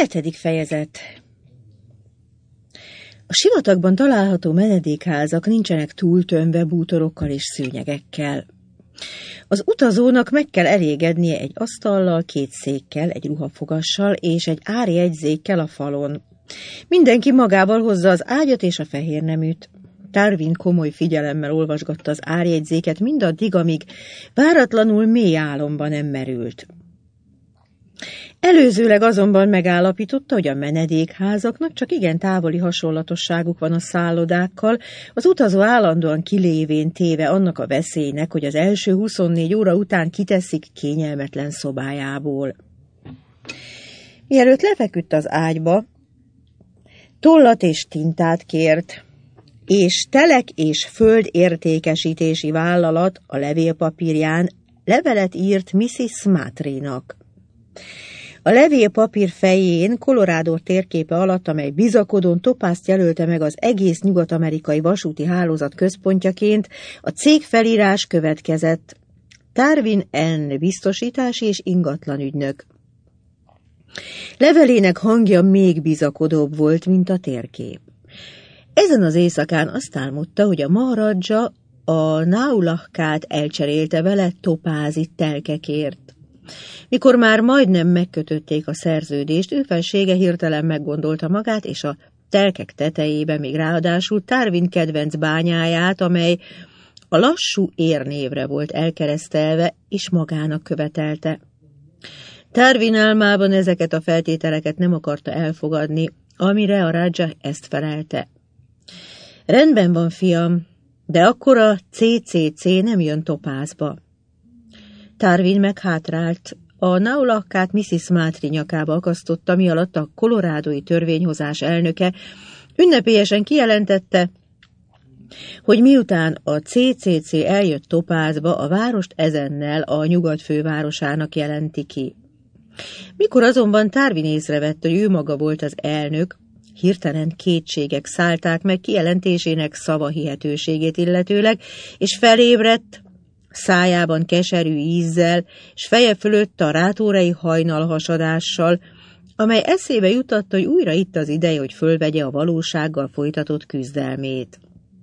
7. fejezet. A sivatagban található menedékházak nincsenek túltömve bútorokkal és szőnyegekkel. Az utazónak meg kell elégednie egy asztallal, 2 székkel, egy ruhafogassal és egy árjegyzékkel a falon. Mindenki magával hozza az ágyat és a fehérneműt. Tarvin komoly figyelemmel olvasgatta az árjegyzéket mindaddig, amíg váratlanul mély álomba nem merült. Előzőleg azonban megállapította, hogy a menedékházaknak csak igen távoli hasonlatosságuk van a szállodákkal, az utazó állandóan kilévén téve annak a veszélynek, hogy az első 24 óra után kiteszik kényelmetlen szobájából. Mielőtt lefeküdt az ágyba, tollat és tintát kért, és telek és földértékesítési vállalat a levélpapírján levelet írt Mrs. Smartrynak. A levélpapír fején Colorado térképe alatt, amely bizakodón Topázt jelölte meg az egész nyugat-amerikai vasúti hálózat központjaként, a cég felírás következett: Tarvin N. biztosítási és ingatlanügynök. Levelének hangja még bizakodóbb volt, mint a térkép. Ezen az éjszakán azt álmodta, hogy a Maharaja a Naulahkát elcserélte vele topázi telkekért. Mikor már majdnem megkötötték a szerződést, ő felsége hirtelen meggondolta magát, és a telkek tetejébe még ráadásul Tarvin kedvenc bányáját, amely a lassú érnévre volt elkeresztelve, és magának követelte. Tarvin álmában ezeket a feltételeket nem akarta elfogadni, amire a Raja ezt felelte. Rendben van, fiam, de akkor a CCC nem jön Topázba. Tarvin meg hátrált. A Naulahkát Mrs. Smartry nyakába akasztotta, mi alatt a kolorádói törvényhozás elnöke ünnepélyesen kijelentette, hogy miután a CCC eljött Topázba, a várost ezennel a nyugat fővárosának jelenti ki. Mikor azonban Tarvin észrevett, hogy ő maga volt az elnök, hirtelen kétségek szállták meg kijelentésének szavahihetőségét illetőleg, és felébredt, szájában keserű ízzel, s feje fölött a rátórei hajnalhasadással, amely eszébe jutatta, hogy újra itt az ideje, hogy fölvegye a valósággal folytatott küzdelmét.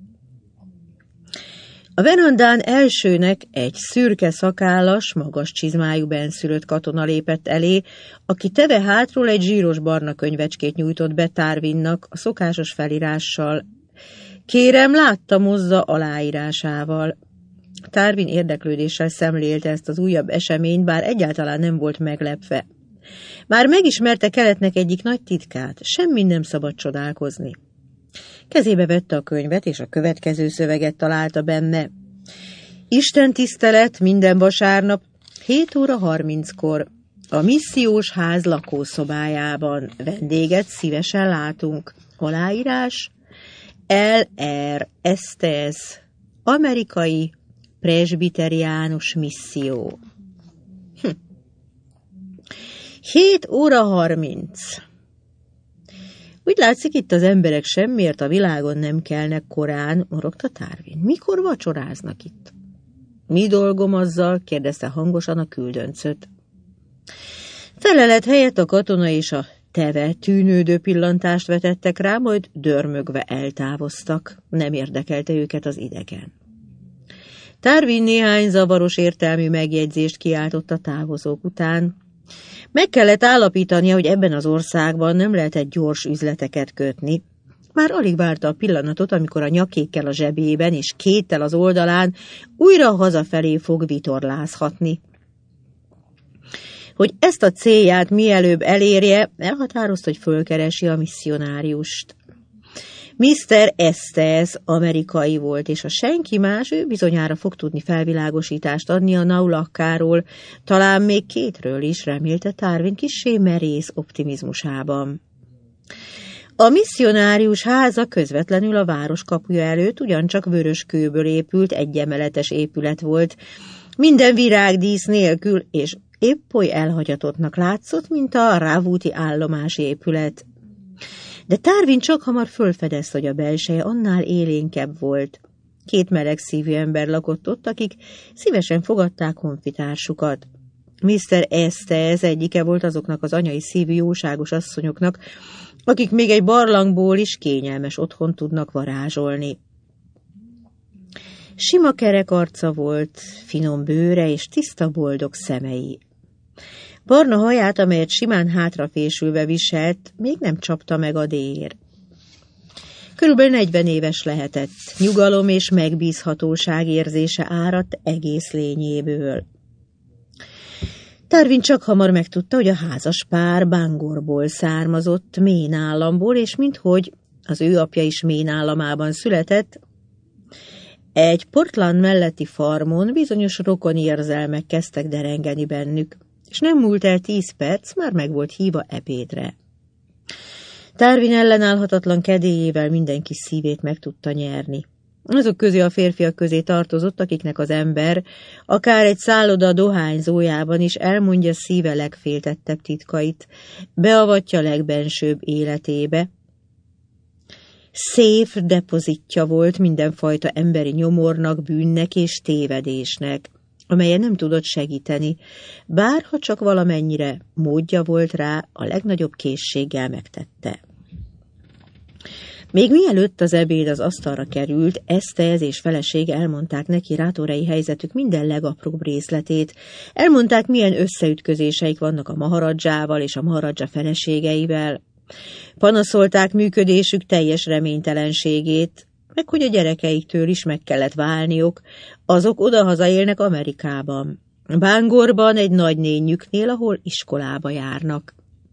A verandán elsőnek egy szürke szakállas, magas csizmájú bennszülött katona lépett elé, aki teve hátról egy zsíros barna könyvecskét nyújtott be Tarvinnak a szokásos felírással. Kérem, láttamozza aláírásával. Tarvin érdeklődéssel szemlélte ezt az újabb eseményt, bár egyáltalán nem volt meglepve. Már megismerte keletnek egyik nagy titkát, semmi nem szabad csodálkozni. Kezébe vette a könyvet, és a következő szöveget találta benne. Isten tisztelet minden vasárnap 7 óra 30-kor a missziós ház lakószobájában. Vendéget szívesen látunk. Aláírás L.R. Estes, amerikai presbiteriánus misszió. 7 óra 30. Úgy látszik, itt az emberek semmiért a világon nem kelnek korán, morogta Tarvin. Mikor vacsoráznak itt? Mi dolgom azzal? Kérdezte hangosan a küldöncöt. Felelet helyett a katona és a teve tűnődő pillantást vetettek rá, majd dörmögve eltávoztak. Nem érdekelte őket az idegen. Tarvin néhány zavaros értelmű megjegyzést kiáltott a távozók után. Meg kellett állapítania, hogy ebben az országban nem lehetett gyors üzleteket kötni. Már alig várta a pillanatot, amikor a nyakékkel a zsebében és kéttel az oldalán újra hazafelé fog vitorlázhatni. Hogy ezt a célját mielőbb elérje, elhatározta, hogy fölkeresi a misszionáriust. Mr. Estes amerikai volt, és ha senki más, ő bizonyára fog tudni felvilágosítást adni a Naulahkáról, talán még 2-ről is, remélte Tarvin kissé merész optimizmusában. A misszionárius háza közvetlenül a város kapuja előtt ugyancsak vörös kőből épült, egyemeletes épület volt, minden virágdísz nélkül, és épp oly elhagyatottnak látszott, mint a Ravúti állomási épület. De Tarvin csak hamar fölfedezte, hogy a belseje annál élénkebb volt. 2 melegszívű ember lakott ott, akik szívesen fogadták honfitársukat. Mr. Estes egyike volt azoknak az anyai szívű jóságos asszonyoknak, akik még egy barlangból is kényelmes otthon tudnak varázsolni. Sima kerek arca volt, finom bőre és tiszta boldog szemei. Barna haját, amelyet simán hátrafésülve viselt, még nem csapta meg a dér. Körülbelül 40 éves lehetett, nyugalom és megbízhatóság érzése áradt egész lényéből. Darwin csak hamar megtudta, hogy a házas pár Bangorból származott, Maine államból, és minthogy az ő apja is Maine államában született, egy Portland melletti farmon bizonyos rokoni érzelmek kezdtek derengeni bennük, és nem múlt el 10 perc, már meg volt hívva ebédre. Darwin ellenállhatatlan kedélyével mindenki szívét meg tudta nyerni. Azok közé a férfiak közé tartozott, akiknek az ember akár egy szálloda dohányzójában is elmondja szíve legféltettebb titkait, beavatja legbensőbb életébe. Safe depozitja volt mindenfajta emberi nyomornak, bűnnek és tévedésnek, amelyen nem tudott segíteni, bár ha csak valamennyire módja volt rá, a legnagyobb készséggel megtette. Még mielőtt az ebéd az asztalra került, Estes és felesége elmondták neki rátorei helyzetük minden legapróbb részletét, elmondták, milyen összeütközéseik vannak a maharadzsával és a maharadzsa feleségeivel, panaszolták működésük teljes reménytelenségét, meg hogy a gyerekeiktől is meg kellett válniuk, azok odahaza élnek Amerikában, Bangorban egy nagynényüknél, ahol iskolába járnak.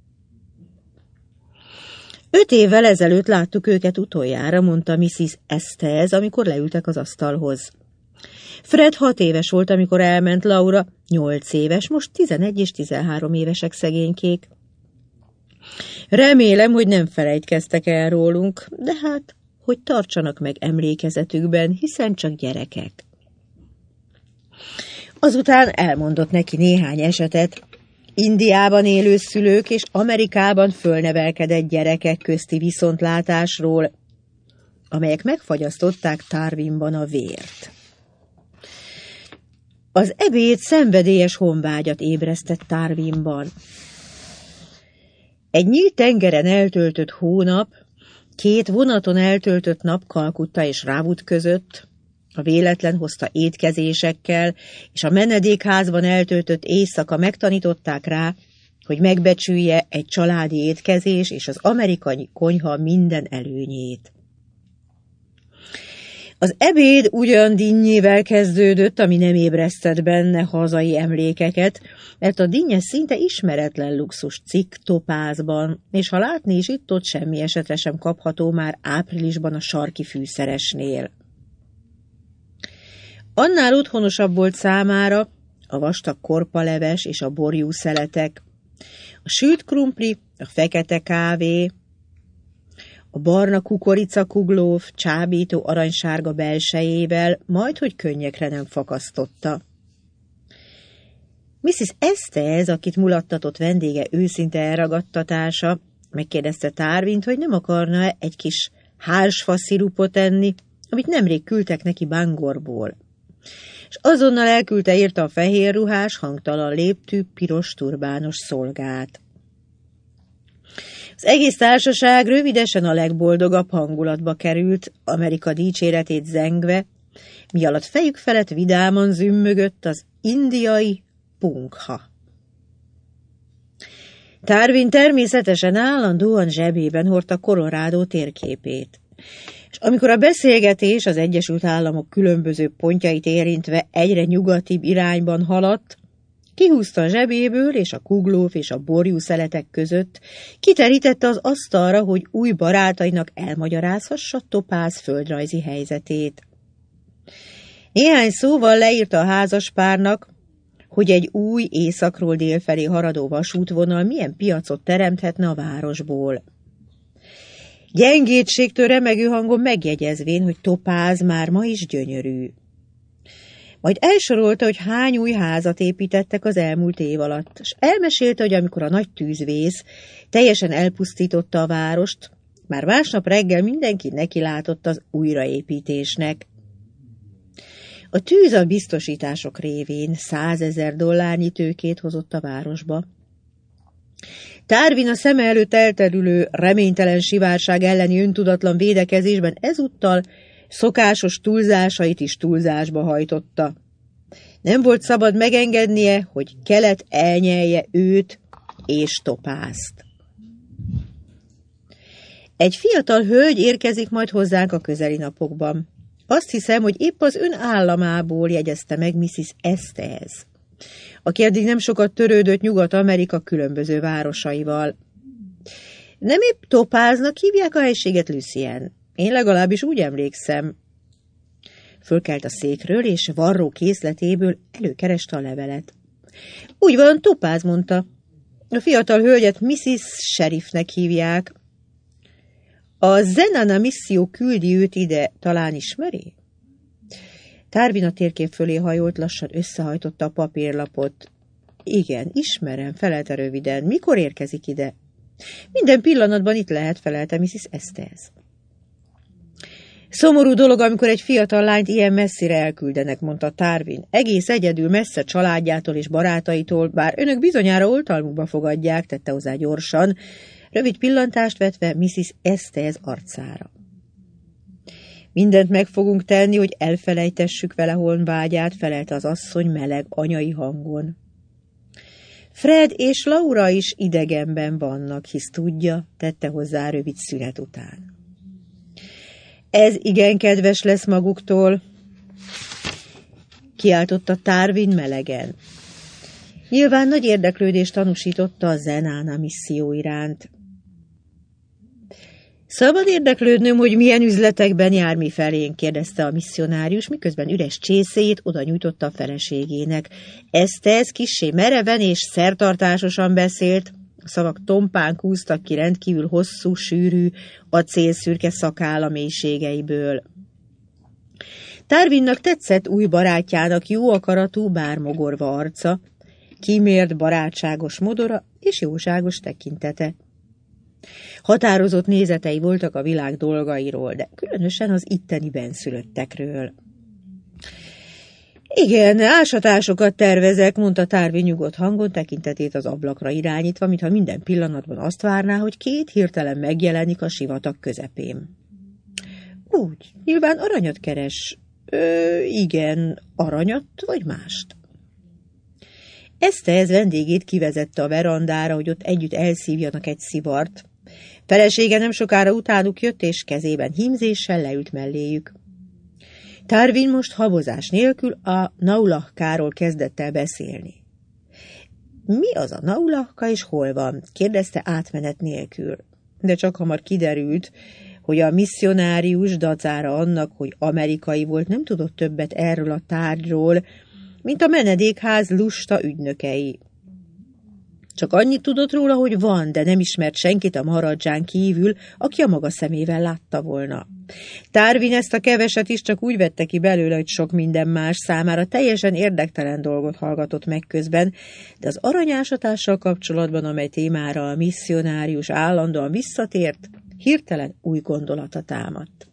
5 évvel ezelőtt láttuk őket utoljára, mondta Mrs. Estes, amikor leültek az asztalhoz. Fred 6 éves volt, amikor elment, Laura 8 éves, most 11 és 13 évesek szegénykék. Remélem, hogy nem felejtkeztek el rólunk, de hát, hogy tartsanak meg emlékezetükben, hiszen csak gyerekek. Azután elmondott neki néhány esetet, Indiában élő szülők és Amerikában fölnevelkedett gyerekek közti viszontlátásról, amelyek megfagyasztották Darwinban a vért. Az ebéd szenvedélyes honvágyat ébresztett Darwinban. Egy nyílt tengeren eltöltött hónap, 2 vonaton eltöltött nap Kalkutta és Ravut között, a véletlen hozta étkezésekkel, és a menedékházban eltöltött éjszaka megtanították rá, hogy megbecsülje egy családi étkezés és az amerikai konyha minden előnyét. Az ebéd ugyan dinnyével kezdődött, ami nem ébresztett benne hazai emlékeket, mert a dinnye szinte ismeretlen luxus cikk topázban, és ha látni is itt-ott semmi esetre sem kapható már áprilisban a sarki fűszeresnél. Annál otthonosabb volt számára a vastag korpaleves és a borjú szeletek, a sült krumpli, a fekete kávé, a barna kukoricakuglóf csábító aranysárga belsejével, majdhogy könnyekre nem fakasztotta. Mrs. Estes, akit mulattatott vendége őszinte elragadtatása, megkérdezte Darwint, hogy nem akarna egy kis hársfa szirupot enni, amit nemrég küldtek neki Bangorból. És azonnal elküldte érte a fehér ruhás, hangtalan léptű, piros turbános szolgát. Az egész társaság rövidesen a legboldogabb hangulatba került, Amerika dicséretét zengve, mi alatt fejük felett vidáman zümmögött az indiai punkha. Darwin természetesen állandóan zsebében hordta Colorado térképét, és amikor a beszélgetés az Egyesült Államok különböző pontjait érintve egyre nyugatibb irányban haladt, kihúzta a zsebéből, és a kuglóf és a borjú szeletek között kiterítette az asztalra, hogy új barátainak elmagyarázhassa Topáz földrajzi helyzetét. Néhány szóval leírta a házaspárnak, hogy egy új északról délfelé haradó vasútvonal milyen piacot teremthetne a városból. Gyengétségtől remegő hangon megjegyezvén, hogy Topáz már ma is gyönyörű. Majd elsorolta, hogy hány új házat építettek az elmúlt év alatt, és elmesélte, hogy amikor a nagy tűzvész teljesen elpusztította a várost, már másnap reggel mindenki nekilátott az újraépítésnek. A tűz a biztosítások révén $100,000 tőkét hozott a városba. Tarvin a szeme előtt elterülő reménytelen sivárság elleni öntudatlan védekezésben ezúttal szokásos túlzásait is túlzásba hajtotta. Nem volt szabad megengednie, hogy Kelet elnyelje őt és Topázt. Egy fiatal hölgy érkezik majd hozzánk a közeli napokban. Azt hiszem, hogy épp az ön államából jegyezte meg Mrs. Estes, aki eddig nem sokat törődött Nyugat-Amerika különböző városaival. Nem épp Topáznak hívják a helységet, Lucien? Én legalábbis úgy emlékszem. Fölkelt a székről, és varró készletéből előkereste a levelet. Úgy van, Topáz, mondta. A fiatal hölgyet Mrs. Sheriffnek hívják. A Zenana misszió küldi őt ide, talán ismeri? Tarvin a térkép fölé hajolt, lassan összehajtotta a papírlapot. Igen, ismerem, felelte röviden. Mikor érkezik ide? Minden pillanatban itt lehet, felelte Mrs. Estes. Szomorú dolog, amikor egy fiatal lányt ilyen messzire elküldenek, mondta Tarvin. Egész egyedül, messze családjától és barátaitól, bár önök bizonyára oltalmukba fogadják, tette hozzá gyorsan, rövid pillantást vetve Mrs. Estes arcára. Mindent meg fogunk tenni, hogy elfelejtessük vele honvágyát, felelte az asszony meleg anyai hangon. Fred és Laura is idegenben vannak, hisz tudja, tette hozzá rövid szünet után. Ez igen kedves lesz maguktól, kiáltotta Tarvin melegen. Nyilván nagy érdeklődést tanúsította a Zenana misszió iránt. Szabad érdeklődnöm, hogy milyen üzletekben jár mi felénk, kérdezte a misszionárius, miközben üres csészéjét oda nyújtotta a feleségének. Estes kissé mereven és szertartásosan beszélt, a szavak tompán kúztak ki rendkívül hosszú, sűrű, acélszürke szakálla mélységeiből. Tarvinnak tetszett új barátjának jó akaratú, bár mogorva arca, kímélt, barátságos modora és jóságos tekintete. Határozott nézetei voltak a világ dolgairól, de különösen az itteni benszülöttekről. Igen, ásatásokat tervezek, mondta Tarvin nyugodt hangon, tekintetét az ablakra irányítva, mintha minden pillanatban azt várná, hogy két hirtelen megjelenik a sivatag közepén. Úgy, nyilván aranyat keres. Igen, aranyat vagy mást? Estes vendégét kivezette a verandára, hogy ott együtt elszívjanak egy szivart. Felesége nem sokára utánuk jött, és kezében hímzéssel leült melléjük. Tarvin most habozás nélkül a naulahkáról kezdett el beszélni. Mi az a naulahka, és hol van? Kérdezte átmenet nélkül. De csak hamar kiderült, hogy a misszionárius dacára annak, hogy amerikai volt, nem tudott többet erről a tárgyról, mint a menedékház lusta ügynökei. Csak annyit tudott róla, hogy van, de nem ismert senkit a Maharadzsán kívül, aki a maga szemével látta volna. Tarvin ezt a keveset is csak úgy vette ki belőle, hogy sok minden más számára teljesen érdektelen dolgot hallgatott meg közben, de az aranyásatással kapcsolatban, amely témára a misszionárius állandóan visszatért, hirtelen új gondolata támadt.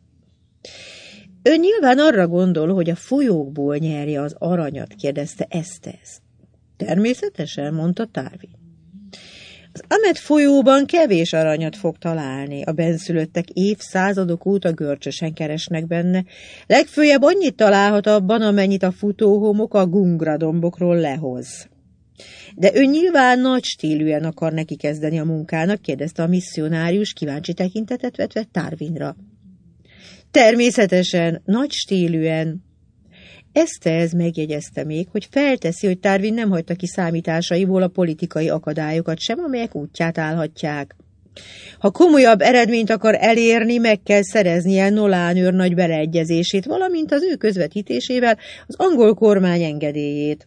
Ön nyilván arra gondol, hogy a folyókból nyerje az aranyat, kérdezte Estes. Természetesen, mondta Tarvin. Az Amet folyóban kevés aranyat fog találni, a benszülöttek évszázadok óta görcsösen keresnek benne, legfőjebb annyit találhat abban, amennyit a futóhomok a Gungra dombokról lehoz. De ön nyilván nagy stílűen akar neki kezdeni a munkának, kérdezte a misszionárius kíváncsi tekintetet vetve Tarvinra. Természetesen, nagy stílűen. Estes megjegyezte még, hogy felteszi, hogy Tarvin nem hagyta ki számításaiból a politikai akadályokat sem, amelyek útját állhatják. Ha komolyabb eredményt akar elérni, meg kell szereznie Nolan őrnagy beleegyezését, valamint az ő közvetítésével az angol kormány engedélyét.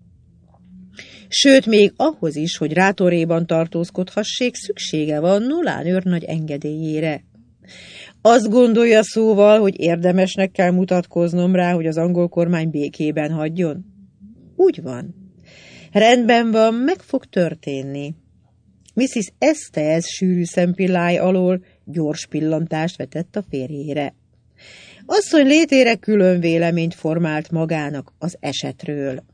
Sőt, még ahhoz is, hogy Rátoréban tartózkodhassék, szüksége van Nolan őrnagy engedélyére. Azt gondolja szóval, hogy érdemesnek kell mutatkoznom rá, hogy az angol kormány békében hagyjon? Úgy van. Rendben van, meg fog történni. Mrs. Estes sűrű szempilláj alól gyors pillantást vetett a férjére. Asszony létére külön véleményt formált magának az esetről.